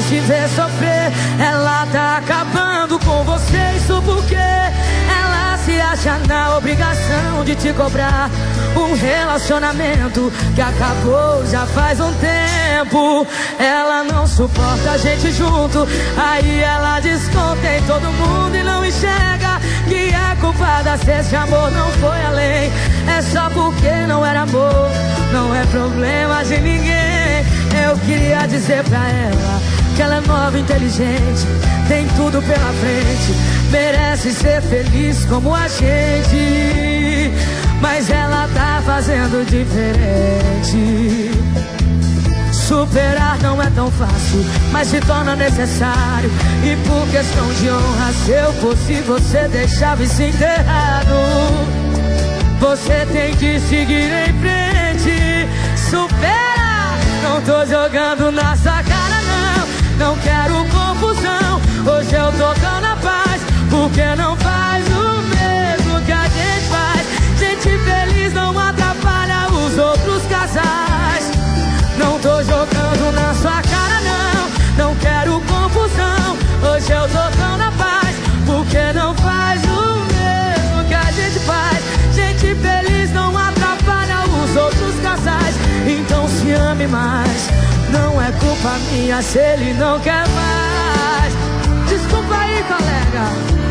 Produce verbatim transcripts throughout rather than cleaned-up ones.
te ver sofrer. Ela tá acabando com você, isso porque ela se acha na obrigação de te cobrar um relacionamento que acabou já faz um tempo. Ela não suporta a gente junto, aí ela desconta em todo mundo e não enxerga que a culpada se esse amor não foi além. É só porque não era amor, não é problema de ninguém. Eu queria dizer pra ela que ela é nova, inteligente, tem tudo pela frente, merece ser feliz como a gente, mas ela tá fazendo diferente. Superar não é tão fácil, mas se torna necessário. E por questão de honra, se eu fosse você, deixava isso enterrado. Você tem que seguir em frente. Supera! Não tô jogando na sua cara, não. Não quero confusão. Hoje eu tô tão na paz, porque não faz o mesmo que a gente faz. Gente feliz não atrapalha os outros casais. Não tô jogando na sua cara, não. Não quero confusão. Hoje eu tô tão na paz, porque não faz o mesmo que a gente faz. Gente feliz não atrapalha os outros casais. Então se ame mais. Não é culpa minha se ele não quer mais. Desculpa aí, colega.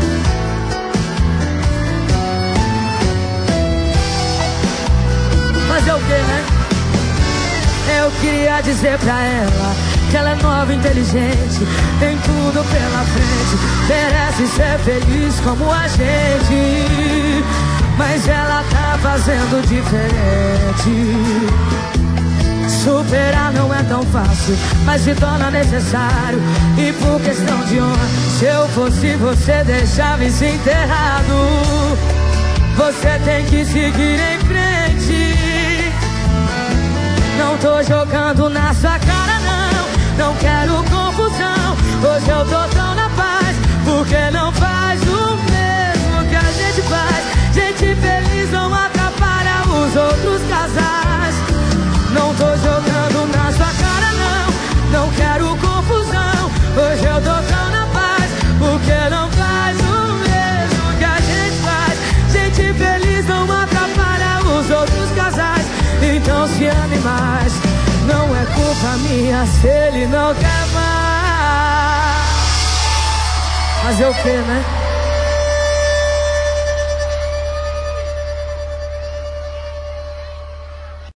Fazer o que, né? Eu queria dizer pra ela que ela é nova, inteligente, tem tudo pela frente, merece ser feliz como a gente, mas ela tá fazendo diferente. Superar não é tão fácil, mas se torna necessário. E por questão de honra, se eu fosse você, deixava isso enterrado. Você tem que seguir em frente. Não tô jogando na sua cara, não. Não quero confusão. Hoje eu tô tão na paz, porque não faz o mesmo que a gente faz. Gente feliz não atrapalha os outros casais. Não tô jogando na sua cara, não. Não quero confusão. Hoje eu tô tão na paz, porque não faz o mesmo que a gente faz. Gente feliz não atrapalha os outros casais. Então se ame mais. Não é culpa minha se ele não quer mais. Fazer o que, né?